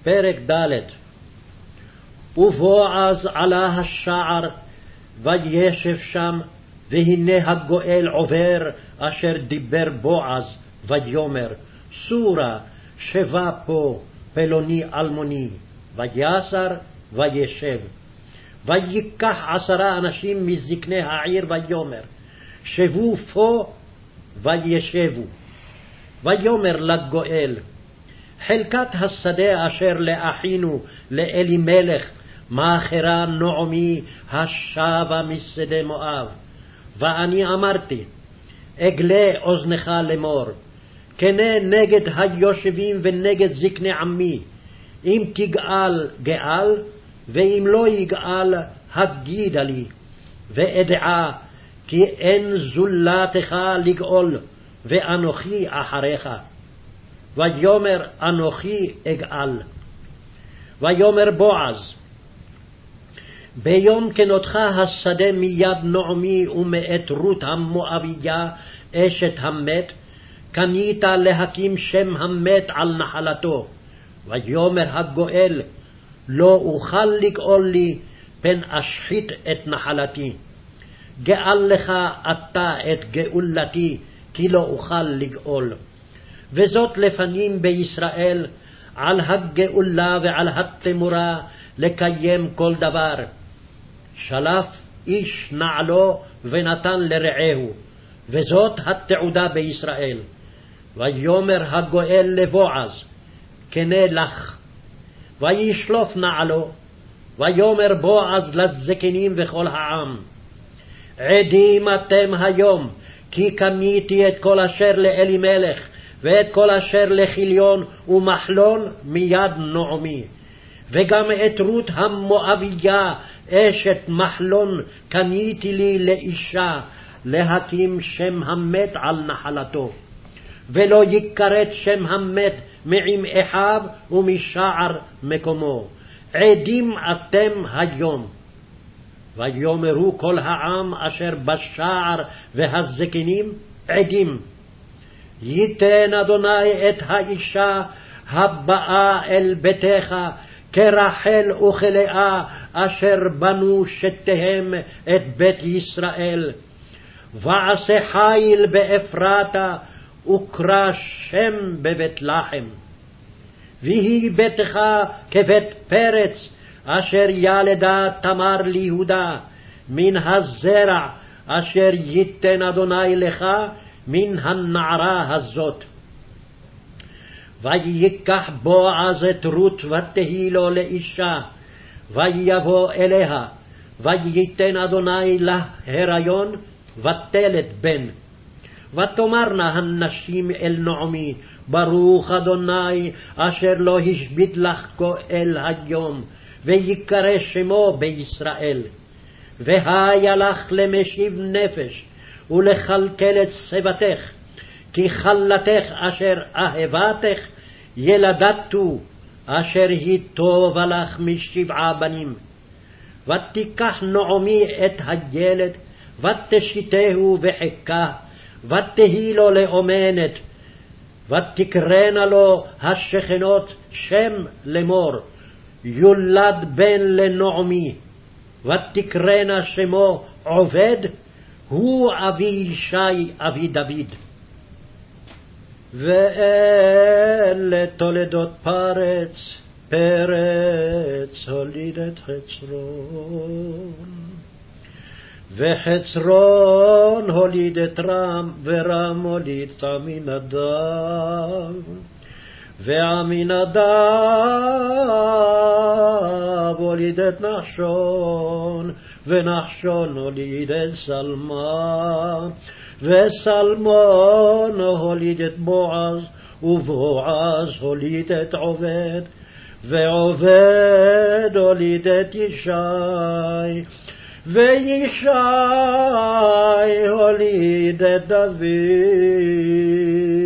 פרק ד'. ובועז עלה השער, וישב שם, והנה הגואל עובר, אשר דיבר בועז, ויאמר, סורה, שבה פה, פלוני אלמוני, ויסר, וישב. ויקח 10 אנשים מזקני העיר, ויאמר, שבו פה, וישבו. ויאמר לגואל, חלקת השדה אשר לאחינו לאלימלך מאחרה נעמי השבה משדה מואב. ואני אמרתי, אגלה אוזנך לאמור, כנה נגד היושבים ונגד זקני עמי, אם תגאל גאל, ואם לא יגאל הגידה לי, ואדעה כי אין זולתך לגאול, ואנוכי אחריך. ויאמר אנוכי אגאל. ויאמר בועז, ביום כנותך השדה מיד נעמי ומאת רות המואביה אשת המת, קנית להקים שם המת על נחלתו. ויאמר הגואל, לא אוכל לגאול לי, פן אשחית את נחלתי. גאל לך אתה את גאולתי, כי לא אוכל לגאול. וזאת לפנים בישראל, על הגאולה ועל התמורה, לקיים כל דבר. שלף איש נעלו ונתן לרעהו, וזאת התעודה בישראל. ויאמר הגואל לבועז, כנה לך. וישלוף נעלו. ויאמר בועז לזקנים וכל העם, עדים אתם היום, כי קניתי את כל אשר לאלימלך, ואת כל אשר לחיליון ומחלון מיד נעמי. וגם את רות המואביה אשת מחלון קניתי לי לאישה, להקים שם המת על נחלתו. ולא יכרת שם המת מעם אחיו ומשער מקומו. עדים אתם היום. ויאמרו כל העם אשר בשער והזקנים, עדים. ייתן אדוני את האישה הבאה אל ביתך, כרחל וכלאה אשר בנו שתיהם את בית ישראל. ועשה חיל באפרתה, וקרא שם בבית לחם. ויהי ביתך כבית פרץ, אשר ילדה תמר ליהודה, מן הזרע אשר ייתן אדוני לך מן הנערה הזאת. ויקח בועז את רות ותהי לו לאישה, ויבוא אליה, וייתן אדוני לה הריון, ותלת בן. ותאמרנה הנשים אל נעמי, ברוך אדוני אשר לא השבית לך גואל היום, ויקרא שמו בישראל. והיה לך למשיב נפש, ולכלכל את שיבתך, כי חלתך אשר אהבתך ילדתו, אשר היא טובה לך מ7 בנים. ותיקח נעמי את הילד, ותשיתהו בחיקה, ותהי לו לאומנת, ותקרנה לו השכנות שם לאמור, יולד בן לנעמי, ותקרנה שמו עובד, הוא אבי ישי אבי דוד. ואלה תולדות פרץ, פרץ הוליד את חצרון, וחצרון הוליד את רם, ורם הוליד את עמינדב, ועמינדב הוליד את נחשון, ונחשון הוליד את סלמה, וסלמון הוליד את בועז, ובועז הוליד את עובד, ועובד הוליד את ישי, וישי הוליד את דוד.